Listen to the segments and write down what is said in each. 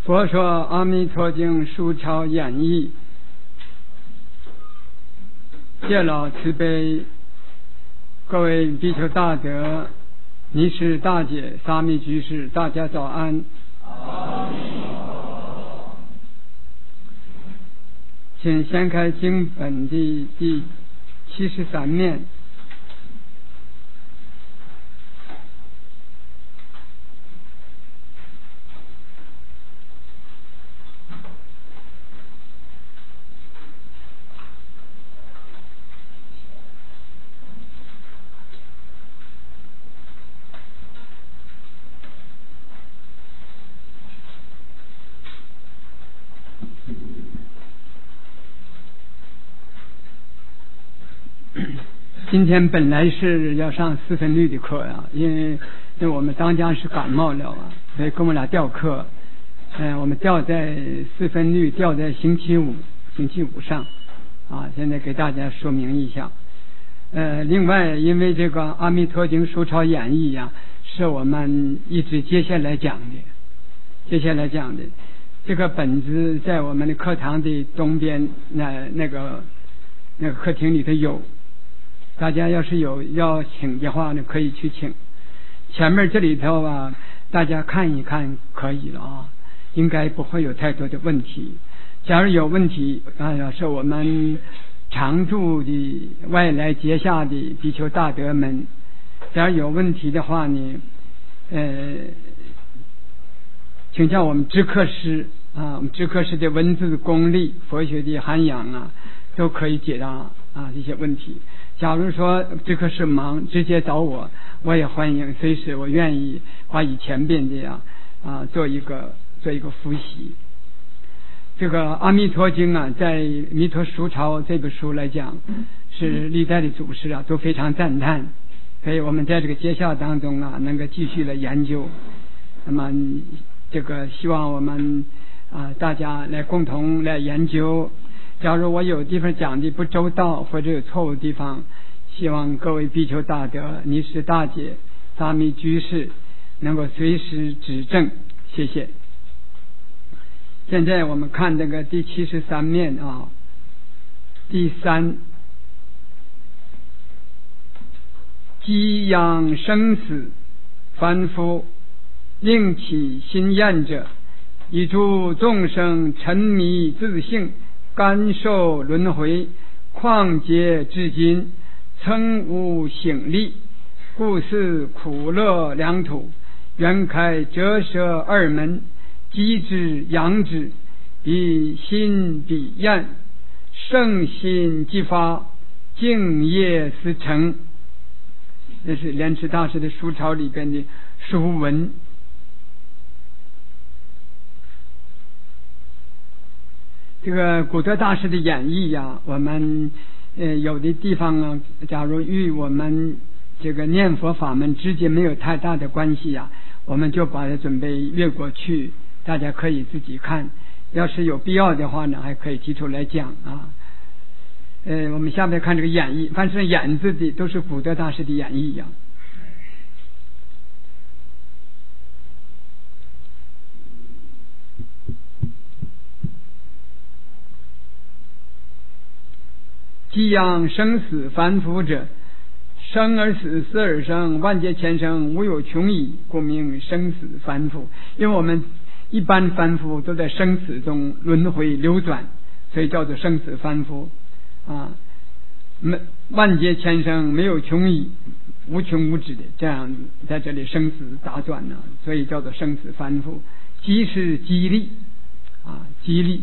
佛说阿弥陀经书抄演义，谢老慈悲，各位比丘大德、尼师大姐、沙弥居士，大家早安。请掀开经本的第73面。今天本来是要上四分律的课啊，因为我们当家是感冒了啊，所以跟我俩调课。我们调在四分律，调在星期五上啊。现在给大家说明一下。另外，因为这个《阿弥陀经书抄演义》呀，是我们一直接下来讲的。这个本子在我们的课堂的东边那个客厅里头有。大家要是有要请的话呢，可以去请。前面这里头啊，大家看一看可以了啊，应该不会有太多的问题。假如有问题是我们常住的外来结下的比丘大德们，假如有问题的话呢，请教我们知客师啊，我们知客师的文字功力、佛学的涵养啊，都可以解答这些问题。假如说知客师忙，直接找我，我也欢迎，随时我愿意把以前边的做一个复习。这个《阿弥陀经》啊，在《弥陀书抄》这本书来讲，是历代的祖师都非常赞叹，所以我们在这个接下当中能够继续来研究。那么这个希望我们大家来共同来研究。假如我有地方讲的不周到或者有错误的地方，希望各位比丘大德、尼师大姐、沙弥居士能够随时指正，谢谢。现在我们看这个第73面第3，激扬生死凡夫，令起心厌者，以诸众生沉迷自性，甘受轮回，况劫至今，曾无醒力，故是苦乐两土，缘开折舍二门，激之扬之，以心彼厌，圣心即发，净业思成。这是莲池大师的书抄里边的书文。这个古德大师的演义我们有的地方假如与我们这个念佛法门之间没有太大的关系我们就把它准备越过去，大家可以自己看。要是有必要的话呢，还可以提出来讲我们下面看这个演义，凡是演字的都是古德大师的演义激扬生死凡夫者，生而死，死而生，万劫千生，无有穷已，故名生死凡夫。因为我们一般凡夫都在生死中轮回流转，所以叫做生死凡夫万劫千生，没有穷已，无穷无止的这样在这里生死打转所以叫做生死凡夫。激是激励激励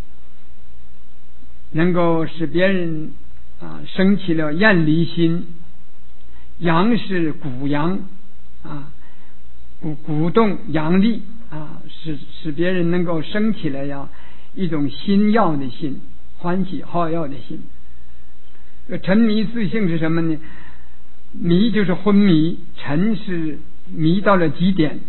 能够使别人生起了厌离心。扬是鼓扬鼓动扬力使别人能够生起来一种心要的心，欢喜好要的心。沉迷自性是什么呢？迷就是昏迷，沉是迷到了极点，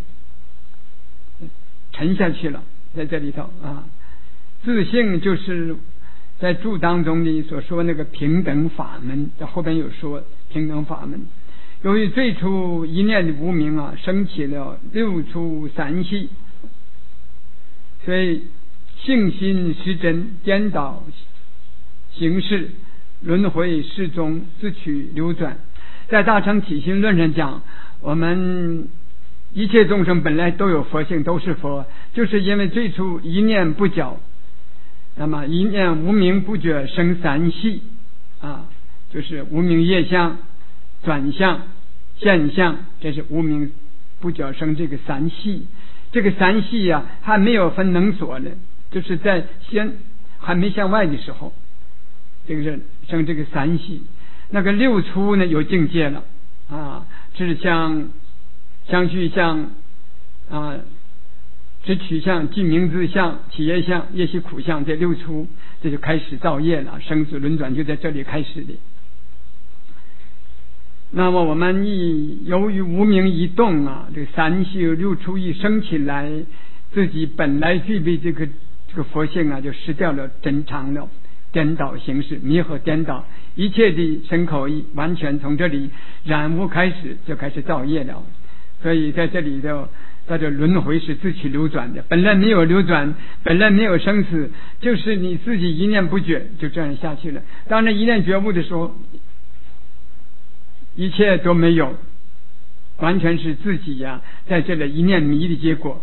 沉下去了，在这里头自性就是在注当中的所说那个平等法门，在后边有说平等法门。由于最初一念的无明升起了六出三系， 所以性心失真，颠倒形式，轮回失踪，自取流转。在大乘起心论上讲，我们一切众生本来都有佛性，都是佛，就是因为最初一念不觉，那么一念无明不觉生三系就是无明业相、转相、现象，这是无明不觉生这个三系。这个三系还没有分能所呢，就是在还没向外的时候，这个是生这个三系。那个六出呢有境界了志相、相续相知取相、记名字相、企业相、业习苦相，这六出这就开始造业了，生死轮转就在这里开始的。那么我们由于无明一动这三系六出一升起来，自己本来具备这个佛性就失掉了真常了，颠倒形式，迷惑颠倒，一切的身口意完全从这里染污开始，就开始造业了。所以在这里在这轮回是自取流转的，本来没有流转，本来没有生死，就是你自己一念不觉就这样下去了。当然一念觉悟的时候，一切都没有，完全是自己在这里一念迷的结果。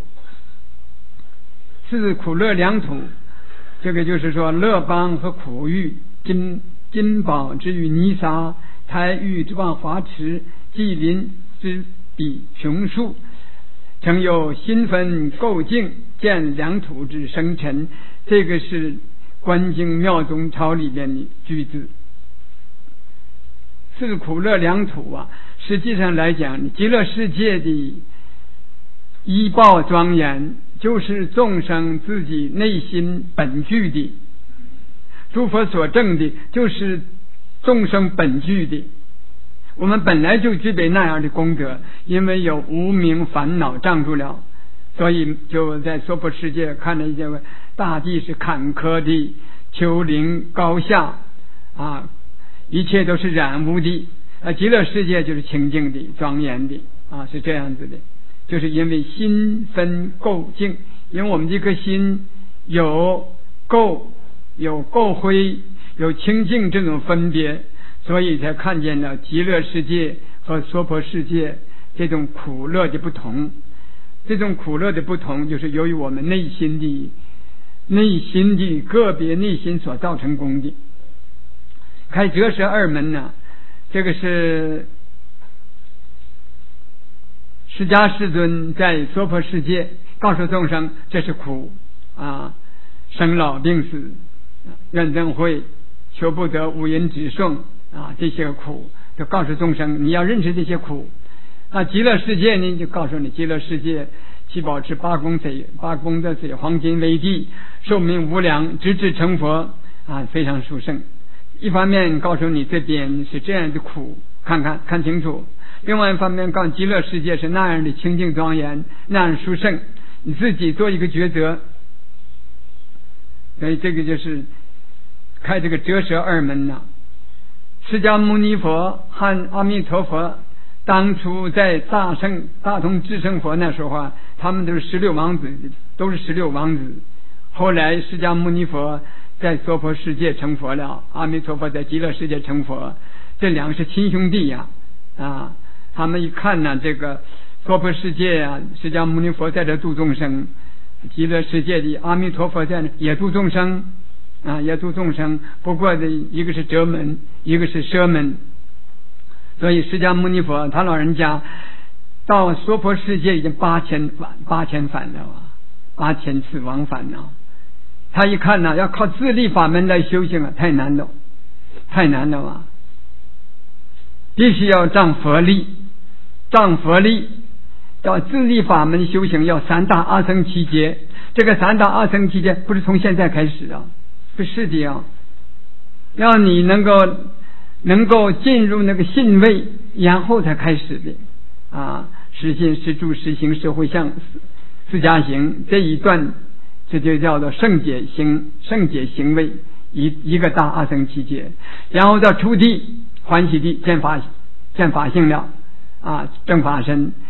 是苦乐两土，这个就是说乐邦和苦欲，金宝之于泥沙，胎玉之望华池，纪林之比雄树，曾有新分构境，见两土之生辰。这个是观经妙宗抄里边的句子。是苦乐两土实际上来讲，极乐世界的依报庄严，就是众生自己内心本具的，诸佛所证的就是众生本具的。我们本来就具备那样的功德，因为有无明烦恼障住了，所以就在娑婆世界看了一些大地是坎坷的，丘陵高下一切都是染污的。极乐世界就是清净的、庄严的是这样子的。就是因为心分垢净，因为我们这颗心有垢、有垢灰、有清净这种分别，所以才看见了极乐世界和娑婆世界这种苦乐的不同。这种苦乐的不同，就是由于我们内心的个别内心所造成功的。开折舌二门这个是释迦世尊在娑婆世界告诉众生，这是苦生老病死、怨憎会、求不得、五阴止诵这些苦，就告诉众生你要认识这些苦。极乐世界呢，就告诉你极乐世界七宝池、八功德水、黄金为地，寿命无量，直至成佛非常殊胜。一方面告诉你这边是这样的苦，看清楚；另外一方面告诉极乐世界是那样的清净庄严，那样殊胜，你自己做一个抉择。所以这个就是开这个折舌二门释迦牟尼佛和阿弥陀佛当初在大同智胜佛那时候他们都是16王子，后来释迦牟尼佛在娑婆世界成佛了，阿弥陀佛在极乐世界成佛，这两个是亲兄弟他们一看这个娑婆世界释迦牟尼佛在这度众生，极乐世界的阿弥陀佛在也度众生也度众生，不过一个是折门，一个是舍门。所以释迦牟尼佛他老人家到娑婆世界已经8000返了8000次往返了。他一看要靠自力法门来修行太难了必须要仗佛力，要自力法门修行，要三大阿僧祇劫。这个三大阿僧祇劫不是从现在开始不是的要你能够进入那个信位，然后才开始的实信、实住、实行、实回向、四加行这一段，这就叫做圣解行位，一个大阿僧祇劫。然后到初地欢喜地见法性了正法身，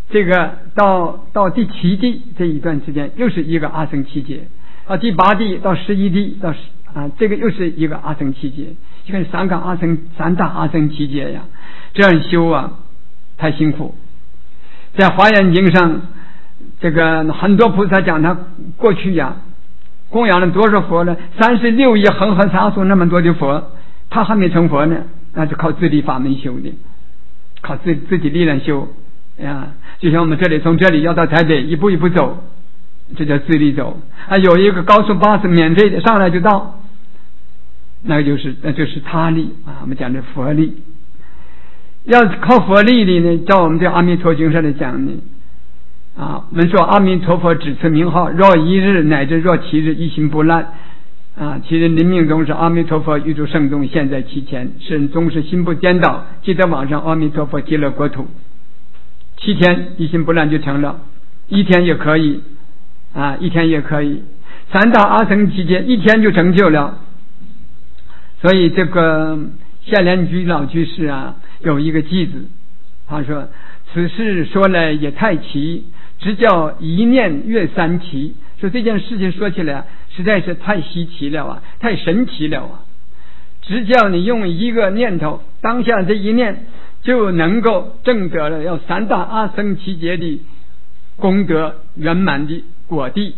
这个到第7地这一段时间又是一个阿僧祇劫，到第8地到11地这个又是一个阿僧祇劫，就看三大阿僧祇劫呀，这样修啊太辛苦。在华严经上，这个很多菩萨讲他过去呀供养了多少佛呢？36亿恒河沙数那么多的佛，他还没成佛呢，那就靠自力法门修的，靠自己力量修呀。就像我们这里从这里要到台北一步一步走，这叫自力走啊。有一个高速巴士免费的上来就到，那就是他力啊。我们讲的佛力，要靠佛力的呢，照我们这阿弥陀经上来讲呢啊，我们说阿弥陀佛只持名号，若1日乃至若7日，一心不乱啊。其人临命终时，阿弥陀佛预诸圣众现在其前，世人终是心不颠倒，记得往上阿弥陀佛极乐国土，7天一心不乱就成了，1天也可以啊，1天也可以。三大阿僧祇劫1天就成就了。所以这个夏莲居老居士啊有一个偈子，他说此事说来也太奇，直叫一念越三奇。说这件事情说起来实在是太稀奇了啊，太神奇了啊！只叫你用一个念头，当下这一念就能够证得了要三大阿僧祇劫的功德圆满的果地。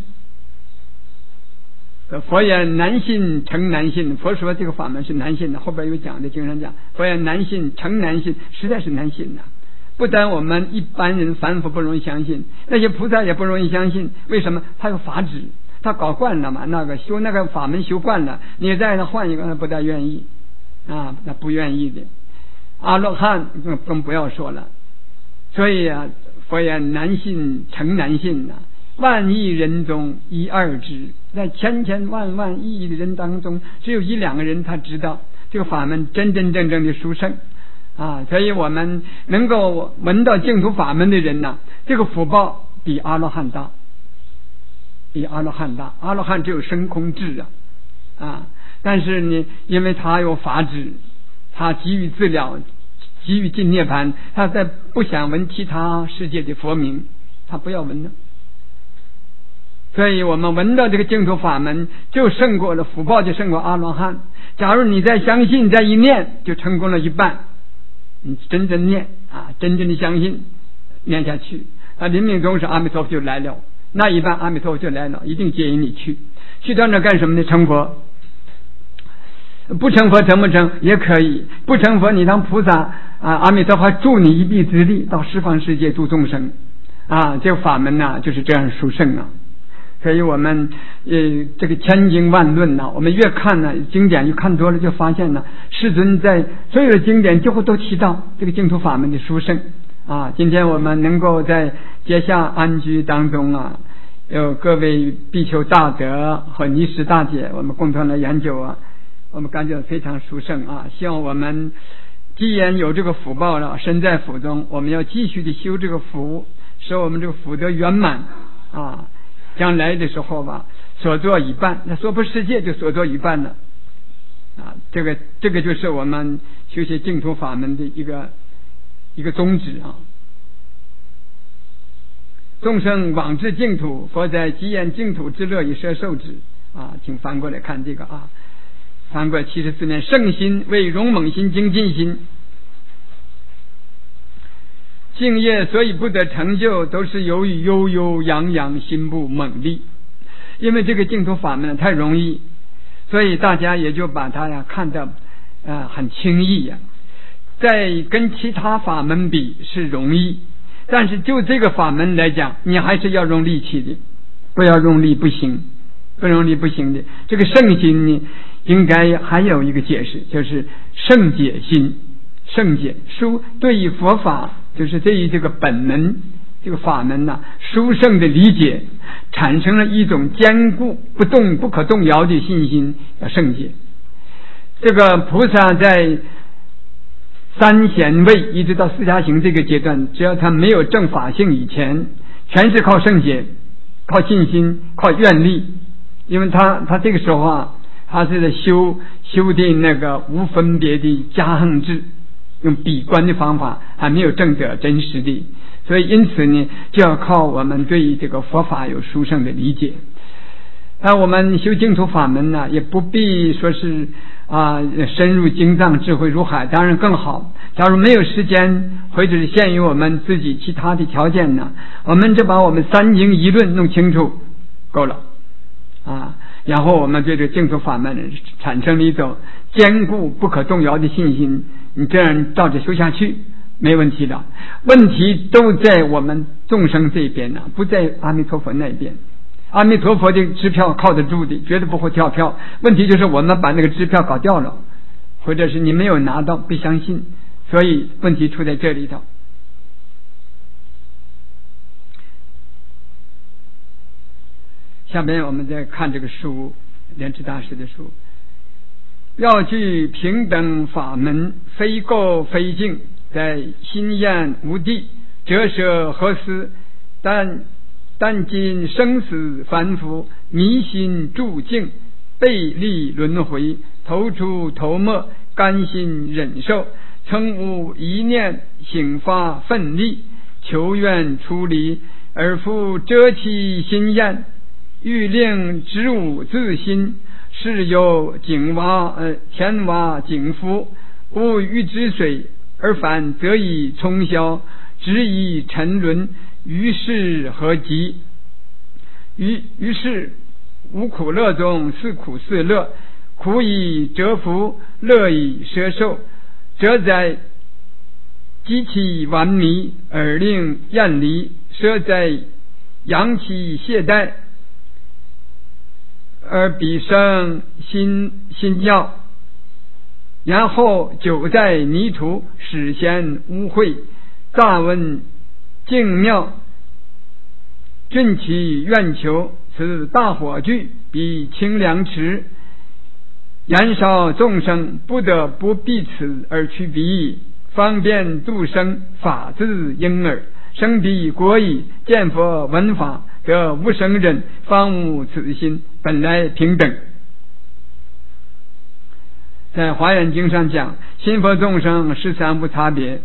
佛言难信成难信，佛说这个法门是难信的，后边有讲的，经常讲佛言难信成难信，实在是难信的。不但我们一般人凡夫不容易相信，那些菩萨也不容易相信。为什么？他有法旨，他搞惯了嘛，那个修那个法门修惯了，你再换一个，他不大愿意啊，那不愿意的。阿罗汉更不要说了。所以啊，佛言难信成难信啊，万亿人中1、2知，在千万万亿的人当中，只有1、2个人他知道这个法门真正的殊胜啊。所以我们能够闻到净土法门的人呢，这个福报比阿罗汉大，比阿罗汉大。阿罗汉只有升空智啊，但是呢，因为他有法旨，他急于自了，急于进涅槃，他在不想闻其他世界的佛名，他不要闻了。所以我们闻到这个净土法门，就胜过了福报，就胜过阿罗汉。假如你再相信，再一念，就成功了一半。你真正念啊，真正的相信，念下去，啊，临命终时阿弥陀佛就来了，那一半阿弥陀佛就来了，一定接引你去到那干什么呢？成佛。不成佛成不成也可以，不成佛你当菩萨啊，阿弥陀佛助你一臂之力，到十方世界度众生啊。这个法门呢，就是这样殊胜啊。所以我们这个千经万论呢，我们越看呢经典，越看多了，就发现呢，世尊在所有的经典几乎都提到这个净土法门的殊胜啊。今天我们能够在结下安居当中啊，有各位比丘大德和尼师大姐，我们共同来研究啊，我们感觉非常殊胜啊。希望我们既然有这个福报了，身在福中，我们要继续的修这个福，使我们这个福德圆满啊。将来的时候吧，所作一半，那娑婆世界就所作一半了啊。这个就是我们修习净土法门的一个宗旨啊。众生往至净土，佛在极言净土之乐以摄受之啊。请翻过来看这个啊，翻过来74面，圣心为勇猛心精进心。敬业所以不得成就，都是由于悠悠洋洋心不猛力。因为这个净土法门太容易，所以大家也就把它呀看得很轻易呀。在跟其他法门比是容易，但是就这个法门来讲，你还是要用力气的，不要用力不行，不用力不行的。这个圣心呢，应该还有一个解释，就是圣解心。圣解殊对于佛法，就是对于这个本门这个法门呢，殊胜的理解，产生了一种坚固不动不可动摇的信心，叫圣解。这个菩萨在三贤位一直到四迦行这个阶段，只要他没有正法性以前，全是靠圣解，靠信心，靠愿力。因为他这个时候啊，他是在修订那个无分别的加行智，用比观的方法，还没有证得真实的。 所以因此呢，就要靠我们对这个佛法有殊胜的理解。那我们修净土法门呢，也不必说是深入经藏，智慧如海，当然更好。假如没有时间，或者是限于我们自己其他的条件呢，我们就把我们三经一论弄清楚够了然后我们对这个净土法门产生了一种坚固不可动摇的信心，你这样照着修下去没问题的。问题都在我们众生这边呢，不在阿弥陀佛那边。阿弥陀佛的支票靠得住的，绝对不会跳票。问题就是我们把那个支票搞掉了，或者是你没有拿到，不相信，所以问题出在这里头。下边我们再看这个书，莲池大师的书，要具平等法门，非垢非净，在心厌无地，折舍何思？但今生死凡夫，迷心住境，背离轮回，头出头没，甘心忍受，称无一念，醒发奋力，求愿出离，而复遮其心厌，欲令植物自心，是有井蛙田蛙井夫，不欲之水，而反则以冲销，只以沉沦，于是何及？于是无苦乐中是苦是乐，苦以折服，乐以摄受，则在激起顽迷而令厌离，舍在扬起懈怠而彼生心要，然后久在泥土，始先污秽，乍闻净妙，尽其愿求，此大火炬比清凉池，燃烧众生，不得不避此而去彼，方便度生，法自婴儿，生彼国矣，见佛闻法，得无生忍，方无此心，本来平等。在华严经上讲，心佛众生13无差别。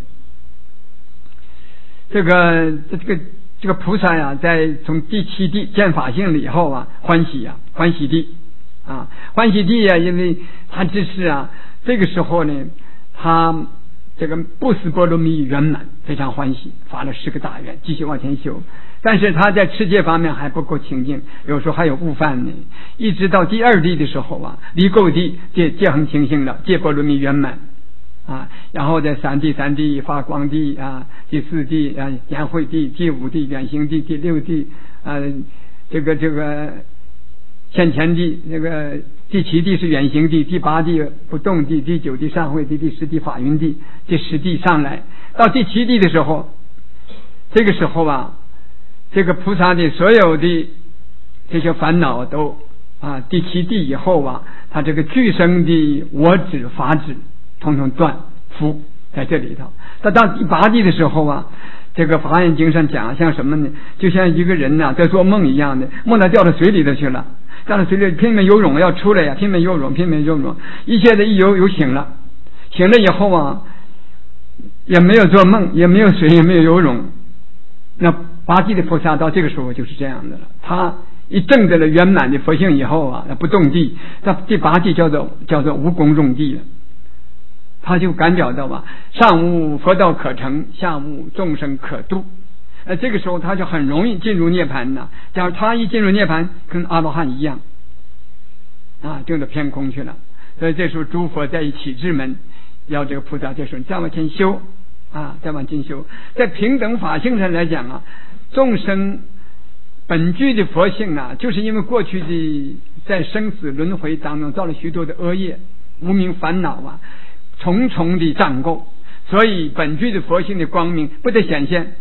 这个菩萨呀，在从第7地见法性了以后欢喜地欢喜地因为他只是这个时候呢，他这个不思波罗蜜圆满，非常欢喜，发了10个大愿，继续往前修。但是他在持戒方面还不够清净，有时候还有误犯呢。一直到第2地的时候离垢地戒恒清净了，戒波罗蜜圆满然后在3地发光地第4地颜慧地，第5地远行地，第6地这个现前地，那个第7地是远行地，第8地不动地，第9地善慧地，第10地法云地，第10地上来。到第7地的时候，这个时候这个菩萨的所有的这些烦恼都第7地以后他这个具生的我执法执统统断伏在这里头。到第8地的时候这个华严经上讲像什么呢？就像一个人在做梦一样的，梦到掉到水里头去了，掉到水里拼命游泳要出来拼命游泳，一切的一游醒了以后也没有做梦，也没有水，也没有游泳。那8地的菩萨到这个时候就是这样的了，他一证得了圆满的佛性以后不动地，到第8地叫做无功用地了。他就感觉到上无佛道可成，下无众生可度。这个时候他就很容易进入涅槃假如他一进入涅槃，跟阿罗汉一样进到偏空去了。所以这时候诸佛在一起智门，要这个菩萨这时候再往前修再往前修。在平等法性上来讲众生本具的佛性就是因为过去的在生死轮回当中造了许多的恶业，无明烦恼重重的障垢，所以本具的佛性的光明不得显现。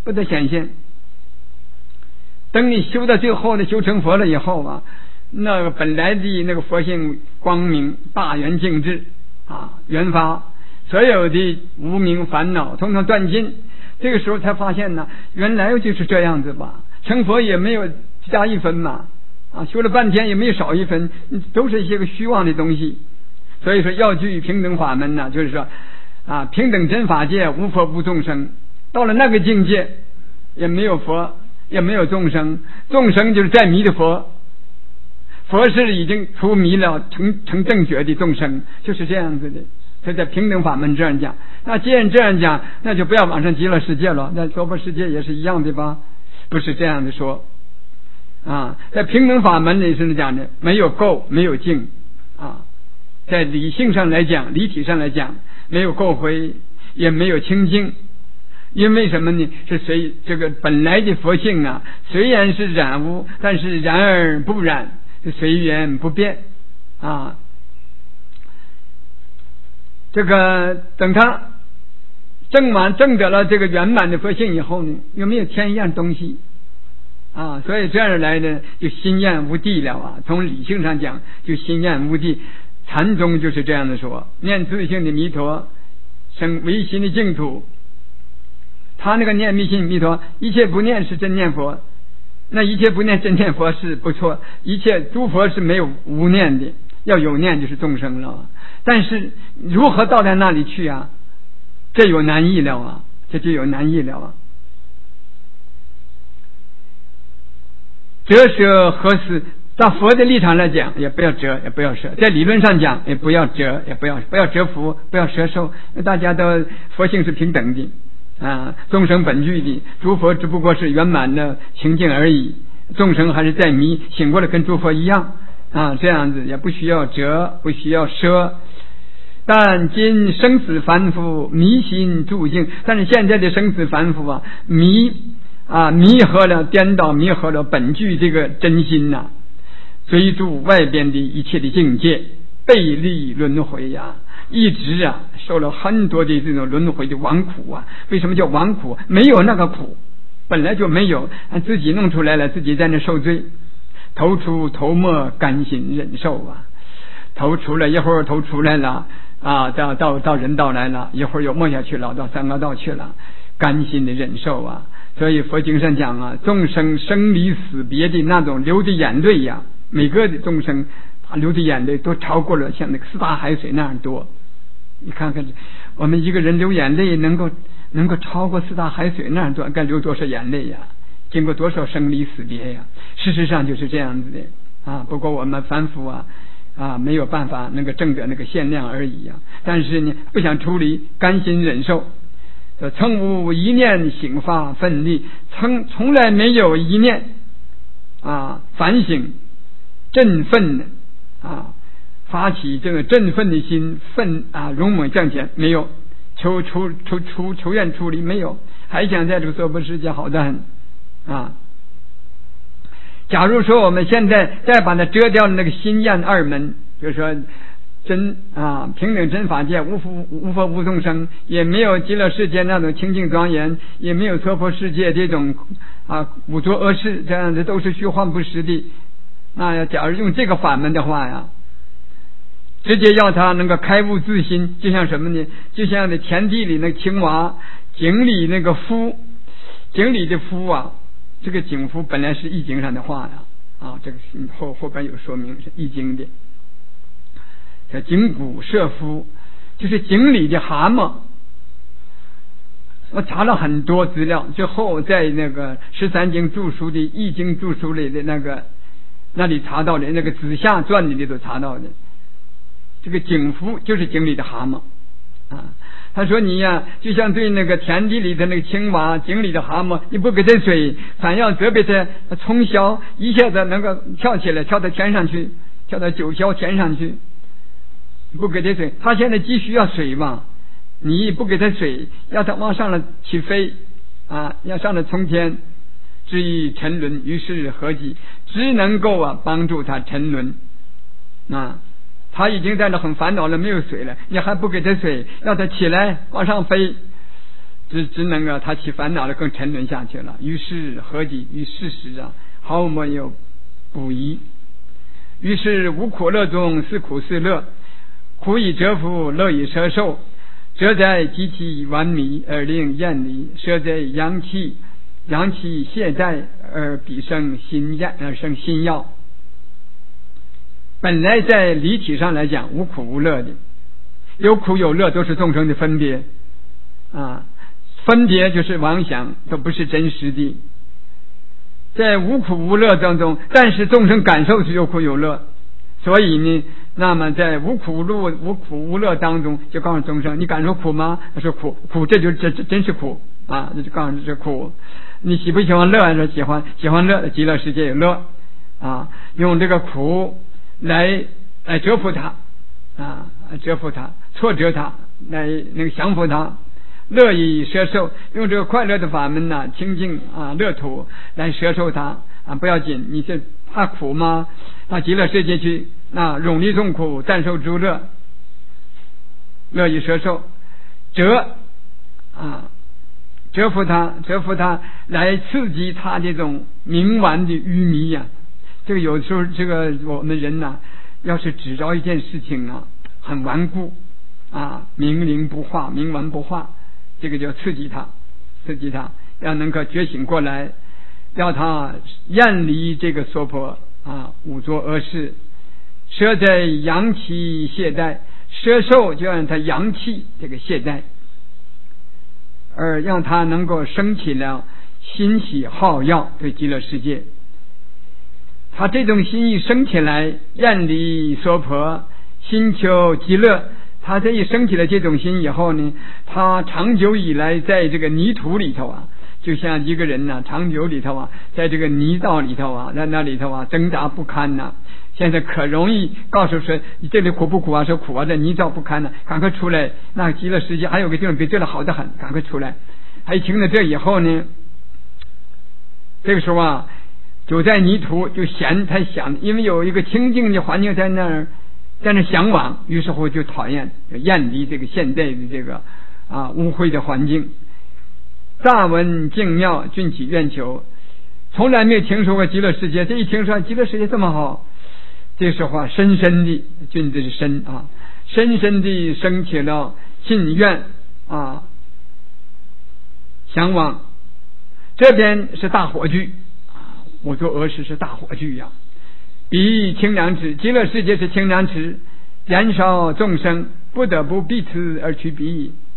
等你修到最后呢，修成佛了以后那个本来的那个佛性光明大圆净智圆发，所有的无明烦恼统统断尽。这个时候才发现原来就是这样子成佛也没有加1分修了半天也没有少1分，都是一些个虚妄的东西。所以说要具平等法门就是说平等真法界，无佛无众生。到了那个境界也没有佛，也没有众生，众生就是在迷的佛，佛是已经出迷了成正觉的众生，就是这样子的。他在平等法门这样讲，那既然这样讲，那就不要往上极乐世界了，那娑婆世界也是一样的吧？不是这样的说啊，在平等法门里是讲的，没有垢没有净啊，在理性上来讲，理体上来讲，没有垢灰也没有清净。因为什么呢？是随这个本来的佛性啊，虽然是染污，但是然而不染，是随缘不变啊。这个等他证得了这个圆满的佛性以后呢，又没有添一样东西啊，所以这样来呢，就心验无地了啊。从理性上讲，就心验无地。禅宗就是这样的说，念自性的弥陀，生唯心的净土。他那个念密心弥陀，一切不念是真念佛，那一切不念真念佛是不错，一切诸佛是没有无念的，要有念就是众生了。但是如何到达那里去啊？这有难易了啊，这就有难易了啊。折舍何时？到佛的立场来讲，也不要折，也不要舍；在理论上讲，也不要折，也不要折服，不要舍受。大家都佛性是平等的啊，众生本具的，诸佛只不过是圆满的情境而已，众生还是在迷，醒过来跟诸佛一样啊，这样子也不需要折，不需要舍。但今生死凡夫，迷心住境。但是现在的生死凡夫啊，迷合了，颠倒迷合了本具这个真心呐，追逐外边的一切的境界，背离轮回呀，一直啊受了很多的这种轮回的亡苦啊。为什么叫亡苦？没有那个苦，本来就没有，自己弄出来了，自己在那受罪，头出头没，甘心忍受啊。头出来一会儿，头出来了啊，到人道来了，一会儿又没下去了，到三恶道去了，甘心的忍受啊。所以佛经上讲啊，众生生离死别的那种流的眼泪呀，每个的众生他流的眼泪都超过了像那个四大海水那样多。你看看我们一个人流眼泪能够超过四大海水那样多，该流多少眼泪呀？经过多少生离死别呀？事实上就是这样子的啊。不过我们凡夫没有办法能够证得那个限量而已啊。但是呢，不想处理，甘心忍受。曾无一念醒发奋力，从来没有一念反省振奋发起这个振奋的心，勇猛向前，没有求愿出离，没有，还想在这个娑婆世界好得很啊。假如说我们现在再把它遮掉了那个心验二门，就是说平等真法界，无佛无众生，也没有极乐世界那种清净庄严，也没有娑婆世界这种五浊恶世，这样的都是虚幻不实的。那假如用这个法门的话呀，直接要他能够开悟自心，就像什么呢？就像那田地里那个青蛙，井里那个夫，井里的夫啊，这个井夫本来是易经上的话呀这个后边有说明是易经的。叫井谷射夫，就是井里的蛤蟆。我查了很多资料，最后在那个13经注疏的易经注疏里的那里查到的，那个子夏传里头查到的，这个井夫就是井里的蛤蟆他说你呀，就像对那个田地里的那个青蛙，井里的蛤蟆，你不给它水，反要责备它冲霄，一下子能够跳起来，跳到天上去，跳到九霄天上去。不给它水，它现在急需要水嘛，你不给它水，要它往上了起飞要上了冲天，至于沉沦，于是何计？只能够帮助它沉沦他已经在那很烦恼了，没有水了，你还不给它水，要它起来往上飞，只能他起烦恼了，更沉沦下去了。于是何计？于事实毫没有不疑。于是无苦乐中是苦是乐，苦以折服，乐以摄受，则在极其顽迷而令厌离，舍在阳气懈怠而彼生心要。本来在理体上来讲无苦无乐的，有苦有乐都是众生的分别分别就是妄想，都不是真实的。在无苦无乐当中，但是众生感受是有苦有乐，所以呢，那么在无苦无乐当中，就告诉众生：你感受苦吗？他说苦，这真是苦啊！那就告诉这苦。你喜不喜欢乐？说喜欢，喜欢乐，极乐世界有乐啊！用这个苦来折服他啊，折服他，挫折他，来那个降服他。乐以摄受，用这个快乐的法门呢，清净啊乐土来摄受它啊，不要紧，你是怕苦吗？到极乐世界去，那永离众苦，暂受诸乐，乐以摄受，折服他，来刺激他这种冥顽的愚迷呀。这个有时候，这个我们人呐，要是只着一件事情啊，很顽固啊，冥灵不化，冥顽不化。这个就刺激他，要能够觉醒过来，要他远离这个娑婆啊，五浊恶世，舍在阳气懈怠，摄受就让他阳气这个懈怠，而让他能够升起了欣喜好乐对极乐世界。他这种心意升起来，远离娑婆，心求极乐。他这一升起了这种心以后呢，他长久以来在这个泥土里头啊，就像一个人呢，长久里头啊，在这个泥道里头啊，在那里头啊挣扎不堪呐。现在可容易告诉说你这里苦不苦啊？说苦啊，这泥沼不堪呐，赶快出来。那极乐世界还有个地方比这里好得很，赶快出来。他一听到这以后呢，这个时候啊，就在泥土就他想，因为有一个清净的环境在那儿。向往，于是乎就讨厌远离这个现代的这个污秽的环境。乍闻净妙，均起愿求，从来没有听说过极乐世界，这一听说极乐世界这么好，这时候深深的均的是深啊，深深的升起了信愿啊，向往。这边是大火炬啊，我做俄时是大火炬呀。比喻清凉池，极乐世界是清凉池，燃烧众生不得不彼此而去比喻。